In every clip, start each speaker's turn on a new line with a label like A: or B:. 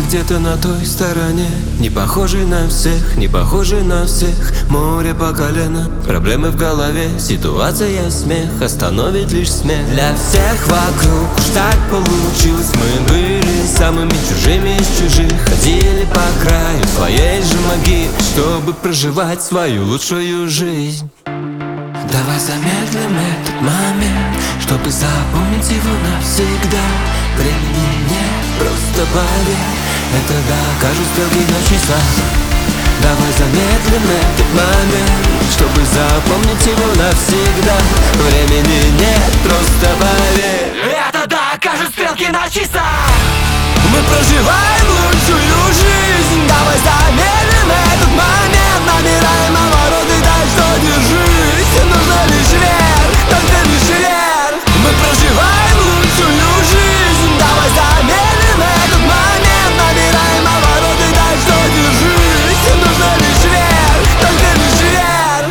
A: где-то на той стороне, не похожий на всех, не похожий на всех. Море по колено, проблемы в голове, ситуация смех остановит лишь смех. Для всех вокруг уж так получилось, мы были самыми чужими из чужих. Ходили по краю своей же могилы, чтобы проживать свою лучшую жизнь. Давай замедлим этот момент, чтобы запомнить его навсегда. Времени нет, просто поверь, это докажут стрелки на часах. Давай замедлим этот момент, чтобы запомнить его навсегда. Времени нет, просто поверь, это докажут стрелки на часах. Мы проживаем лучшую жизнь. Давай замедлим этот момент, набираем обороты, так что держись. Нужно лишь вверх, только лишь вверх. Мы проживаем лучшую жизнь. Давай замедлим этот момент, набираем обороты, так что держись. Нужно лишь вверх, только лишь вверх.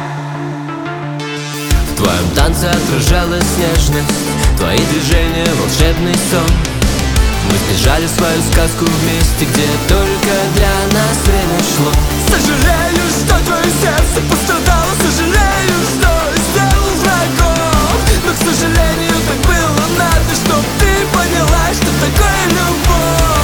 A: В твоем танце отражалась нежность, твои движения волшебный сон. Мы сбежали в свою сказку вместе, где только для нас время шло. Сожалею, что твое сердце пострадало, сожалею, что сделал врагов. Но, к сожалению, так было надо, чтоб ты поняла, что такое любовь.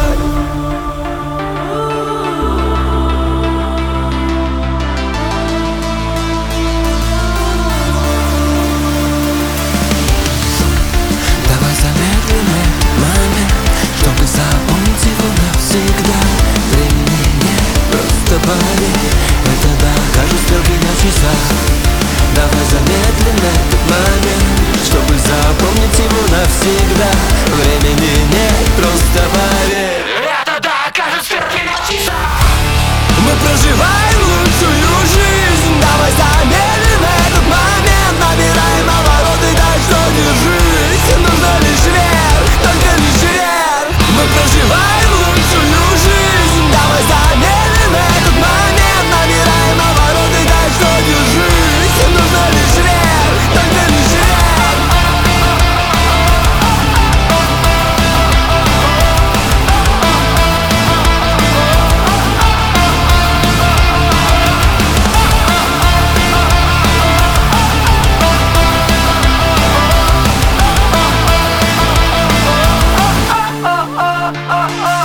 A: Давай замедлим этот момент, чтобы запомнить его навсегда. Времени нет, просто поверь, это докажут стрелки на часах. Давай замедлим этот момент, чтобы запомнить его навсегда. Времени нет, просто поверь, это докажут стрелки на часах. Мы проживаем лучшую жизнь. Давай замедлим этот момент, набираем обороты, так что держись. Нужно лишь вверх, только лишь вверх. Мы проживаем лучшую жизнь. Давай замедлим этот момент, набираем обороты, так что держись. Нужно лишь вверх, только лишь вверх. Oh, oh, oh, oh.